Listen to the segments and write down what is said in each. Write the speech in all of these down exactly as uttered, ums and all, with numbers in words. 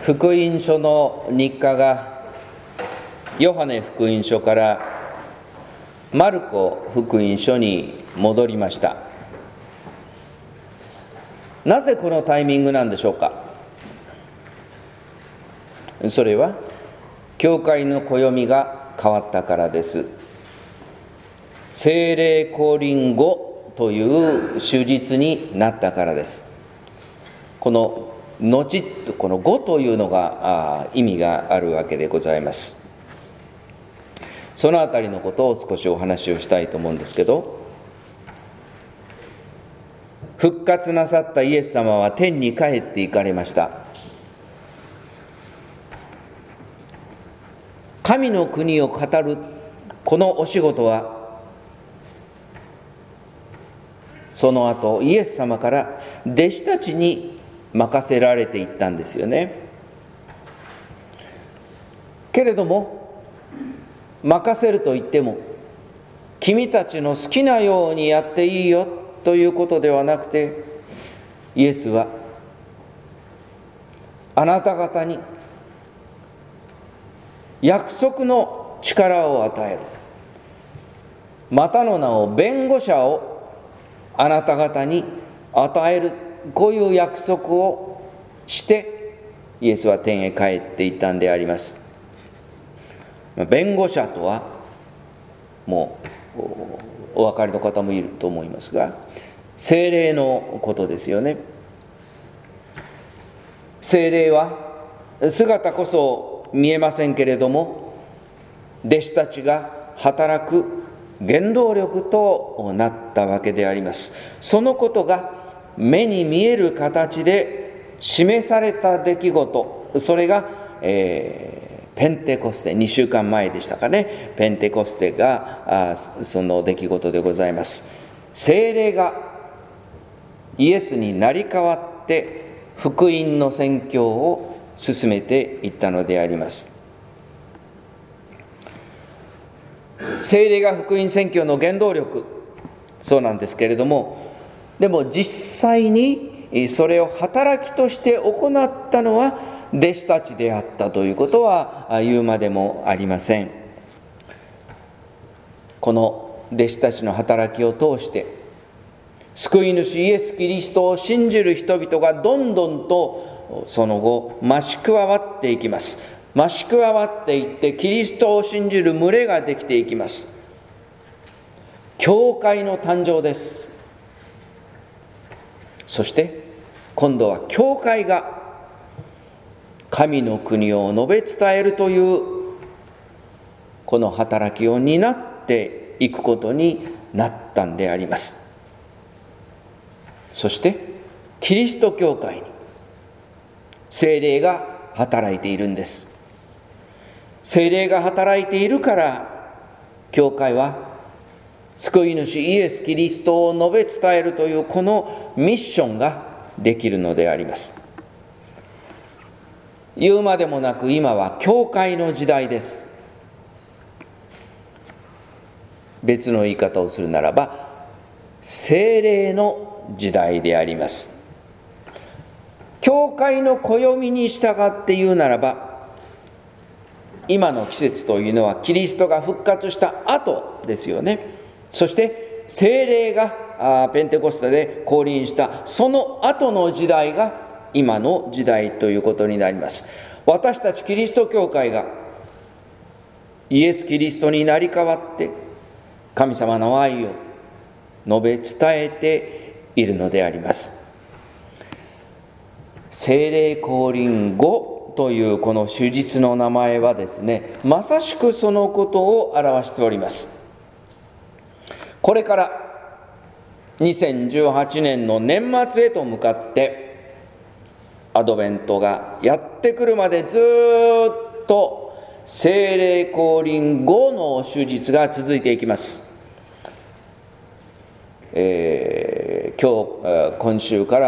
福音書の日課がヨハネ福音書からマルコ福音書に戻りました。なぜこのタイミングなんでしょうか。それは教会の暦が変わったからです。聖霊降臨後という終日になったからです。この後、この後というのが意味があるわけでございます。そのあたりのことを少しお話をしたいと思うんですけど、復活なさったイエス様は天に帰って行かれました。神の国を語るこのお仕事は、その後イエス様から弟子たちに任せられていったんですよね。けれども任せると言っても、君たちの好きなようにやっていいよということではなくて、イエスはあなた方に約束の力を与える、またの名を弁護者をあなた方に与える、こういう約束をしてイエスは天へ帰っていったんであります。弁護者とはもうお分かりの方もいると思いますが、聖霊のことですよね。聖霊は姿こそ見えませんけれども、弟子たちが働く原動力となったわけであります。そのことが目に見える形で示された出来事、それが、えー、ペンテコステ、にしゅうかんまえでしたかね、ペンテコステがあその出来事でございます。聖霊がイエスになり代わって福音の宣教を進めていったのであります。聖霊が福音宣教の原動力、そうなんですけれども、でも実際にそれを働きとして行ったのは弟子たちであったということは言うまでもありません。この弟子たちの働きを通して救い主イエス・キリストを信じる人々がどんどんとその後増し加わっていきます。増し加わっていってキリストを信じる群れができていきます。教会の誕生です。そして今度は教会が神の国を述べ伝えるというこの働きを担っていくことになったんであります。そしてキリスト教会に聖霊が働いているんです。聖霊が働いているから教会は救い主イエス・キリストを述べ伝えるというこのミッションができるのであります。言うまでもなく今は教会の時代です。別の言い方をするならば聖霊の時代であります。教会の暦に従って言うならば、今の季節というのはキリストが復活した後ですよね。そして聖霊がペンテコステで降臨したその後の時代が今の時代ということになります。私たちキリスト教会がイエス・キリストになり代わって神様の愛を述べ伝えているのであります。聖霊降臨後というこの主日の名前はですね、まさしくそのことを表しております。これからにせんじゅうはちねんの年末へと向かってアドベントがやってくるまでずっと聖霊降臨後の主日が続いていきます。えー、今日今週から、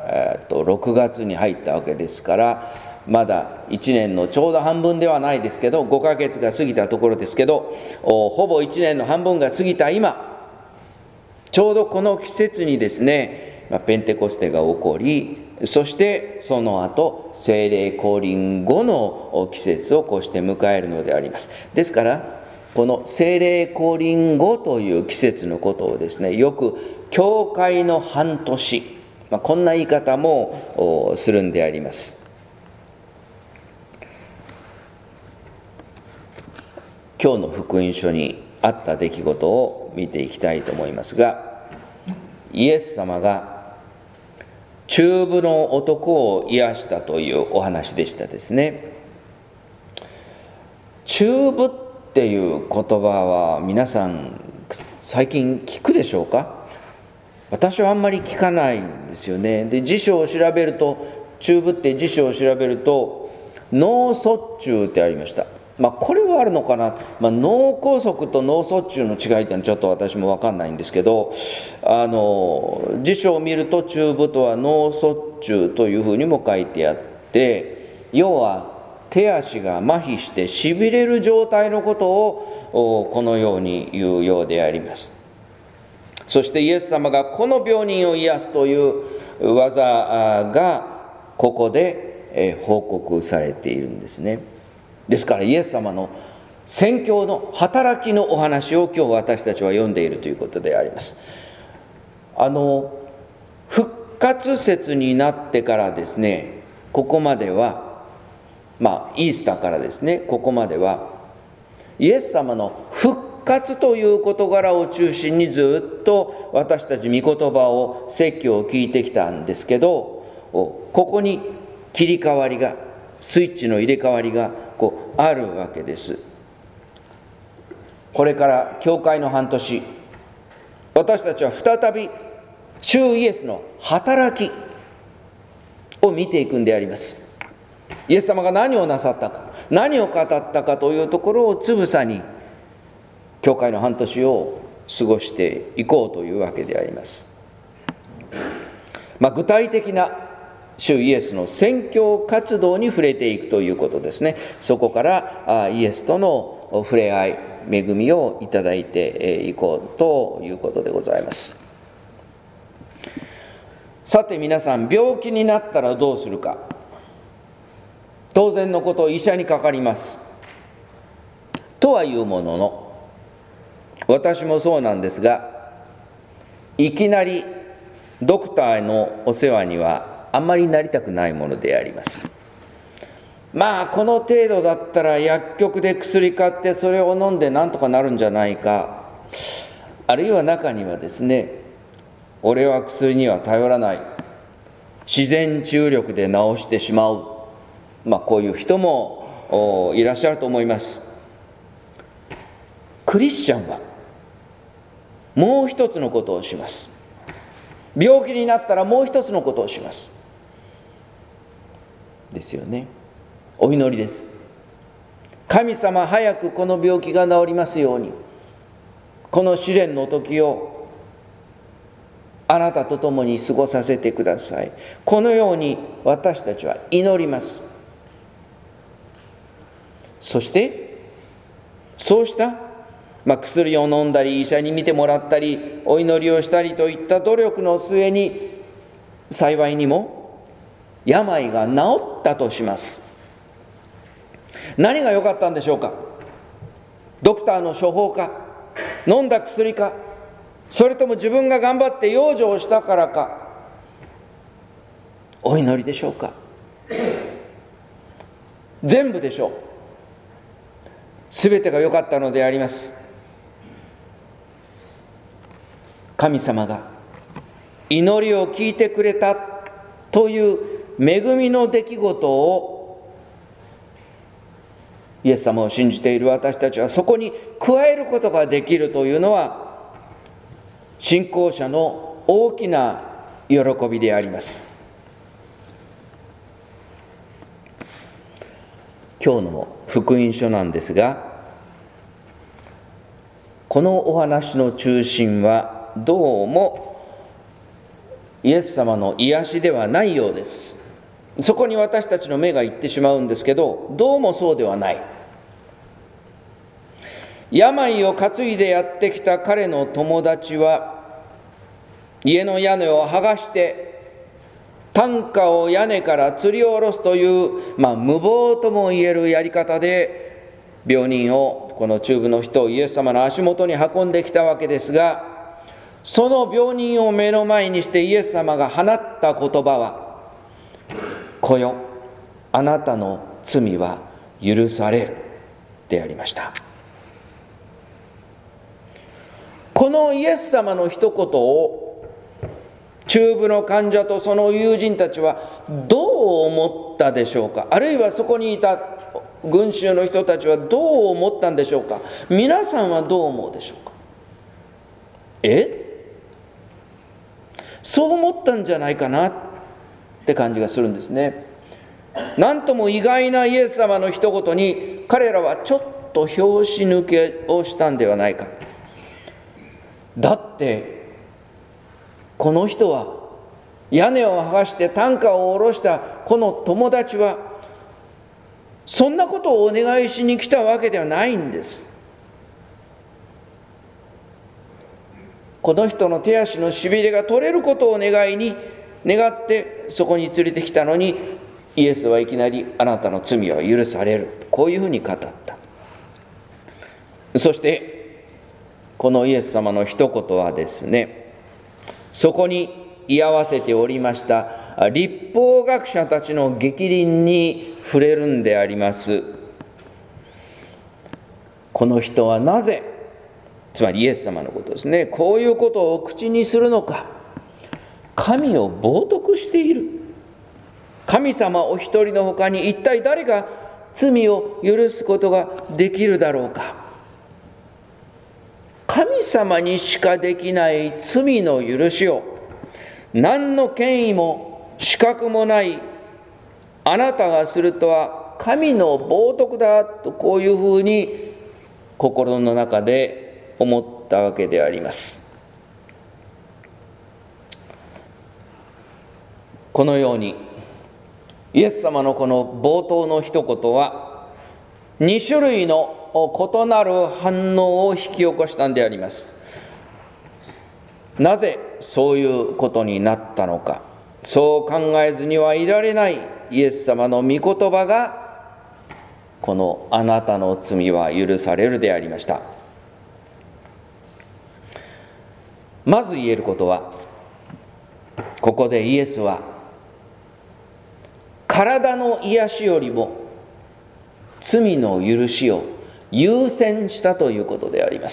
えー、とろくがつに入ったわけですから、まだいちねんのちょうど半分ではないですけど、ごかげつが過ぎたところですけど、ほぼいちねんの半分が過ぎた今、ちょうどこの季節にですね、ペンテコステが起こり、 そしてその後聖霊降臨後の季節をこうして迎えるのであります。ですからこの聖霊降臨後という季節のことをですね、よく教会の半年、まあ、こんな言い方もするんであります。今日の福音書にあった出来事を見ていきたいと思いますが、イエス様が中部の男を癒したというお話でしたですね。中部っていう言葉は皆さん最近聞くでしょうか？私はあんまり聞かないんですよね。で、辞書を調べると、中部って辞書を調べると脳卒中ってありました。まあこれはあるのかな、まあ、脳梗塞と脳卒中の違いっていうのはちょっと私も分かんないんですけど、あの辞書を見ると中部とは脳卒中というふうにも書いてあって、要は手足が麻痺してしびれる状態のことをこのように言うようであります。そしてイエス様がこの病人を癒すという技がここで報告されているんですね。ですからイエス様の宣教の働きのお話を今日私たちは読んでいるということであります。あの復活節になってからですね、ここまではまあイースターからですね、ここまではイエス様の復活という事柄を中心にずっと私たち御言葉を説教を聞いてきたんですけど、ここに切り替わりが、スイッチの入れ替わりがこうあるわけです。これから教会の半年、私たちは再び主イエスの働きを見ていくんであります。イエス様が何をなさったか、何を語ったかというところをつぶさに教会の半年を過ごしていこうというわけであります。まあ、具体的な主イエスの宣教活動に触れていくということですね。そこからイエスとの触れ合い、恵みをいただいていこうということでございます。さて皆さん、病気になったらどうするか。当然のこと、医者にかかります。とはいうものの、私もそうなんですが、いきなりドクターのお世話にはあんまりなりたくないものであります。まあこの程度だったら薬局で薬買ってそれを飲んでなんとかなるんじゃないか、あるいは中にはですね、俺は薬には頼らない、自然治癒力で治してしまう、まあこういう人もいらっしゃると思います。クリスチャンはもう一つのことをします。病気になったらもう一つのことをします。ですよね。お祈りです。神様、早くこの病気が治りますように、この試練の時をあなたと共に過ごさせてください。このように私たちは祈ります。そしてそうした、まあ、薬を飲んだり医者に診てもらったりお祈りをしたりといった努力の末に幸いにも病が治ったとします。何が良かったんでしょうか。ドクターの処方か、飲んだ薬か、それとも自分が頑張って養生をしたからか、お祈りでしょうか。全部でしょう。すべてが良かったのであります。神様が祈りを聞いてくれたという恵みの出来事をイエス様を信じている私たちはそこに加えることができるというのは信仰者の大きな喜びであります。今日の福音書なんですが、このお話の中心はどうもイエス様の癒しではないようです。そこに私たちの目が行ってしまうんですけど、どうもそうではない。病を担いでやってきた彼の友達は家の屋根を剥がして担架を屋根から吊り下ろすという、まあ、無謀ともいえるやり方で病人を、この中部の人をイエス様の足元に運んできたわけですが、その病人を目の前にしてイエス様が放った言葉は、子よ、あなたの罪は許されるでありました。このイエス様の一言を中部の患者とその友人たちはどう思ったでしょうか。あるいはそこにいた群衆の人たちはどう思ったんでしょうか。皆さんはどう思うでしょうか。えそう思ったんじゃないかなって感じがするんですね。なんとも意外なイエス様の一言に彼らはちょっと拍子抜けをしたんではないか。だってこの人は屋根を剥がして担架を下ろしたこの友達はそんなことをお願いしに来たわけではないんです。この人の手足のしびれが取れることを願いに願ってそこに連れてきたのに、イエスはいきなりあなたの罪は許される、こういうふうに語った。そしてこのイエス様の一言はですね、そこに居合わせておりました律法学者たちの逆鱗に触れるんであります。この人はなぜ、つまりイエス様のことですね、こういうことを口にするのか。神を冒涜している。神様お一人のほかに一体誰が罪を許すことができるだろうか。神様にしかできない罪の許しを、何の権威も資格もないあなたがするとは神の冒涜だと、こういうふうに心の中で思ったわけであります。このようにイエス様のこの冒頭の一言はに種類の異なる反応を引き起こしたんであります。なぜそういうことになったのか、そう考えずにはいられないイエス様の御言葉が、このあなたの罪は許されるでありました。まず言えることは、ここでイエスは体の癒しよりも罪の許しを優先したということであります。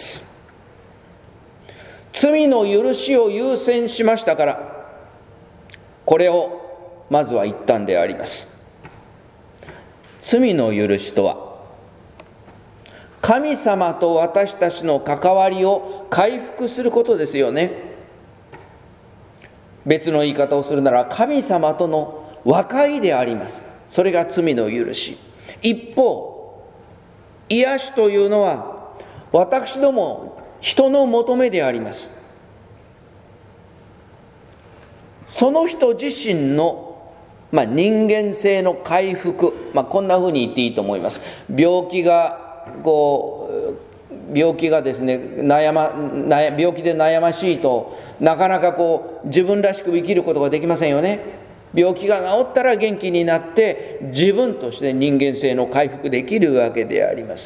罪の許しを優先しましたから、これをまずは言ったんであります。罪の許しとは、神様と私たちの関わりを回復することですよね。別の言い方をするなら、神様との和解であります。それが罪の許し。一方、癒しというのは私ども人の求めであります。その人自身の、まあ、人間性の回復、まあ、こんなふうに言っていいと思います。病気がこう病気がですね悩ま悩病気で悩ましいと、なかなかこう自分らしく生きることができませんよね。病気が治ったら元気になって自分として人間性の回復できるわけであります。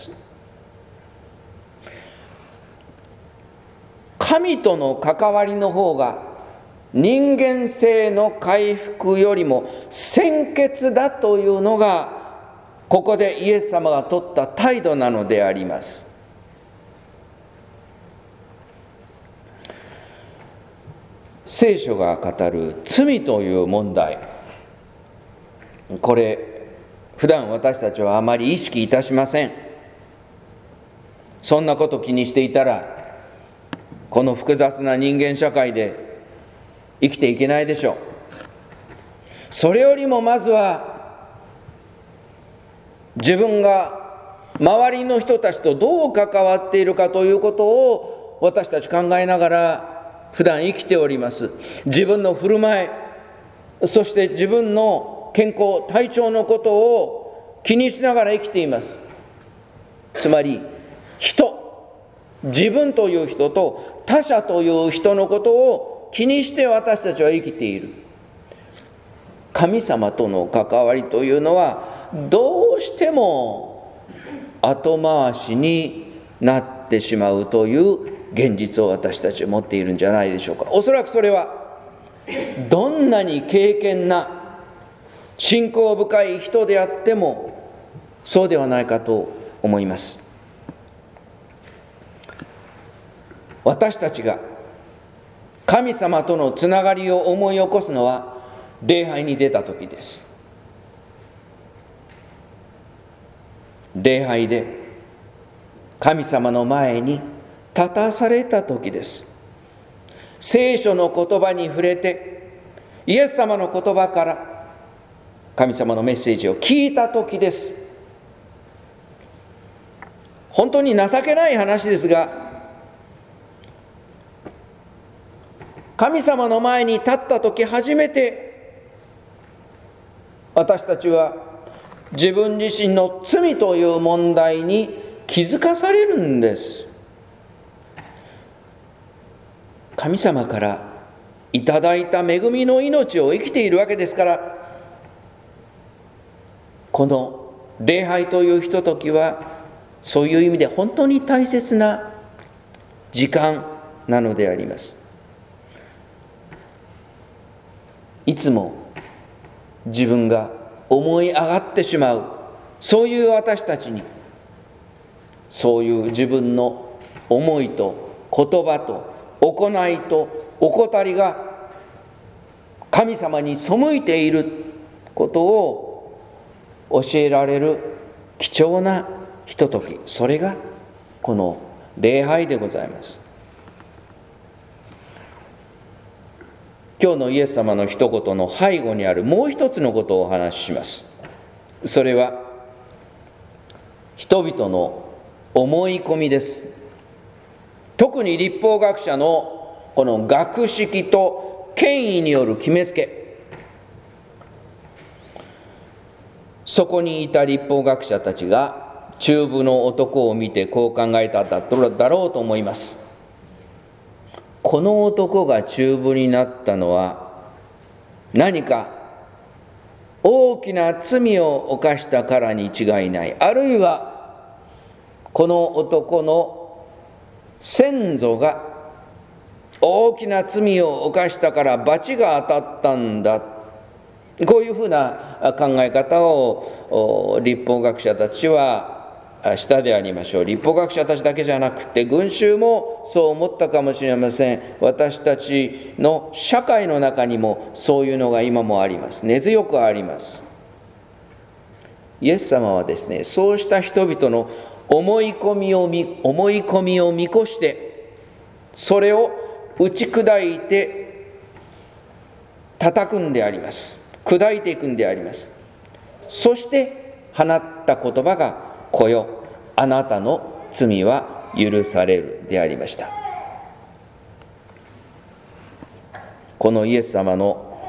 神との関わりの方が人間性の回復よりも先決だというのが、ここでイエス様が取った態度なのであります。聖書が語る罪という問題、これ普段私たちはあまり意識いたしません。そんなこと気にしていたら、この複雑な人間社会で生きていけないでしょう。それよりもまずは自分が周りの人たちとどう関わっているかということを私たち考えながら普段生きております。自分の振る舞い、そして自分の健康、体調のことを気にしながら生きています。つまり人、自分という人と他者という人のことを気にして私たちは生きている。 神様との関わりというのはどうしても後回しになってしまうという現実を私たちは持っているんじゃないでしょうか。おそらくそれはどんなに敬虔な信仰深い人であってもそうではないかと思います。私たちが神様とのつながりを思い起こすのは礼拝に出た時です。礼拝で神様の前に立たされた時です。聖書の言葉に触れてイエス様の言葉から神様のメッセージを聞いた時です。本当に情けない話ですが、神様の前に立った時初めて私たちは自分自身の罪という問題に気づかされるんです。神様からいただいた恵みの命を生きているわけですから、この礼拝というひとときはそういう意味で本当に大切な時間なのであります。いつも自分が思い上がってしまう、そういう私たちにそういう自分の思いと言葉と行いと怠りが神様に背いていることを教えられる貴重なひととき、それがこの礼拝でございます。今日のイエス様の一言の背後にあるもう一つのことをお話しします。それは人々の思い込みです。特に律法学者のこの学識と権威による決めつけ、そこにいた律法学者たちが中部の男を見てこう考えただろうと思います。この男が中部になったのは何か大きな罪を犯したからに違いない。あるいはこの男の先祖が大きな罪を犯したから罰が当たったんだ。こういうふうな考え方を律法学者たちはしたでありましょう。律法学者たちだけじゃなくて群衆もそう思ったかもしれません。私たちの社会の中にもそういうのが今もあります。根強くあります。イエス様はですね、そうした人々の思い込みを見、思い込みを見越してそれを打ち砕いて叩くんであります。砕いていくんであります。そして放った言葉が、こよ、あなたの罪は許されるでありました。このイエス様の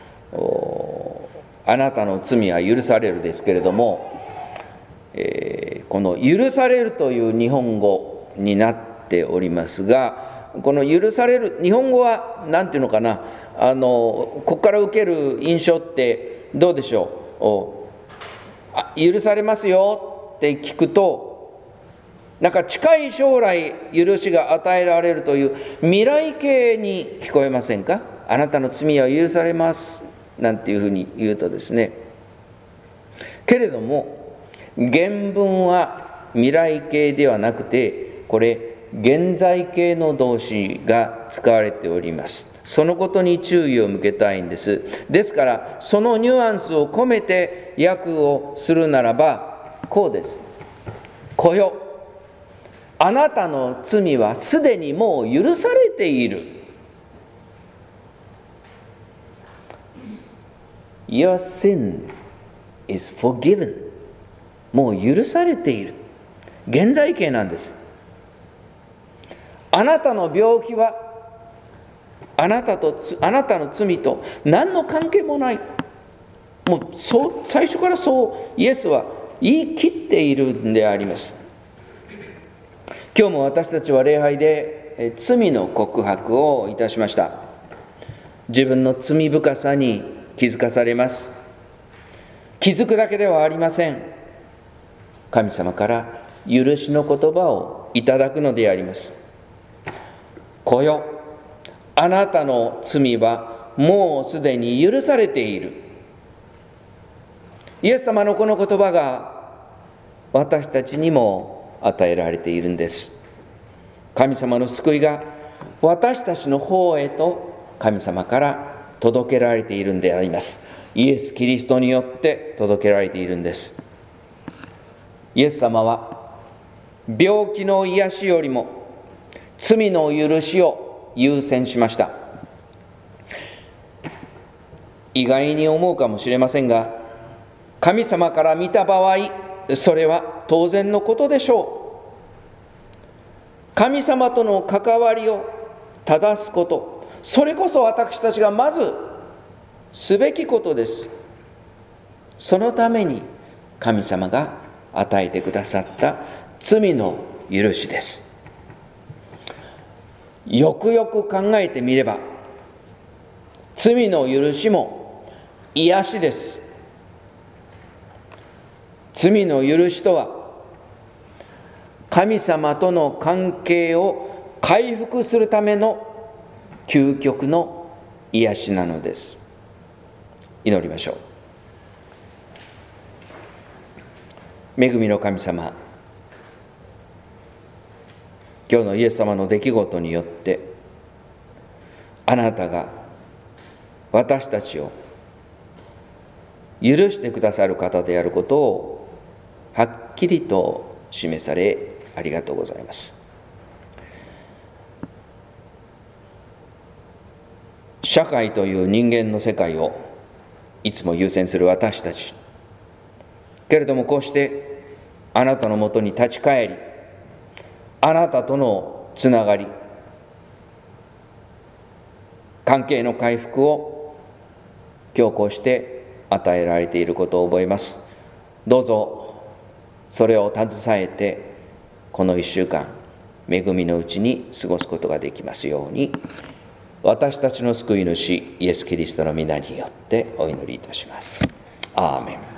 あなたの罪は許されるですけれども、えー、この許されるという日本語になっておりますが、この許される、日本語は何ていうのかな、あのここから受ける印象ってどうでしょう。あ、許されますよって聞くと、なんか近い将来許しが与えられるという未来形に聞こえませんか。あなたの罪は許されますなんていうふうに言うとですね、けれども原文は未来形ではなくて、これ現在形の動詞が使われております。そのことに注意を向けたいんです。ですからそのニュアンスを込めて訳をするならばこうです。こよ、あなたの罪はすでにもう許されている。Your sin is forgiven。 もう許されている。現在形なんです。あなたの病気はあなたとあなたの罪と何の関係もない。もうそう最初からそうイエスは言い切っているんであります。今日も私たちは礼拝で罪の告白をいたしました。自分の罪深さに気づかされます。気づくだけではありません。神様から許しの言葉をいただくのであります。子よ、あなたの罪はもうすでに許されている。イエス様のこの言葉が私たちにも与えられているんです。神様の救いが私たちの方へと神様から届けられているんであります。イエス・キリストによって届けられているんです。イエス様は病気の癒しよりも罪の許しを優先しました。意外に思うかもしれませんが、神様から見た場合、それは当然のことでしょう。神様との関わりを正すこと、それこそ私たちがまずすべきことです。そのために神様が与えてくださった罪の許しです。よくよく考えてみれば、罪の許しも癒しです。罪の許しとは、神様との関係を回復するための究極の癒しなのです。祈りましょう。恵みの神様、今日のイエス様の出来事によって、あなたが私たちを許してくださる方であることをはっきりと示され、ありがとうございます。社会という人間の世界をいつも優先する私たち。けれどもこうしてあなたのもとに立ち返り、あなたとのつながり、関係の回復を強行して与えられていることを覚えます。どうぞそれを携えて、この一週間、恵みのうちに過ごすことができますように、私たちの救い主イエス・キリストの皆によってお祈りいたします。アーメン。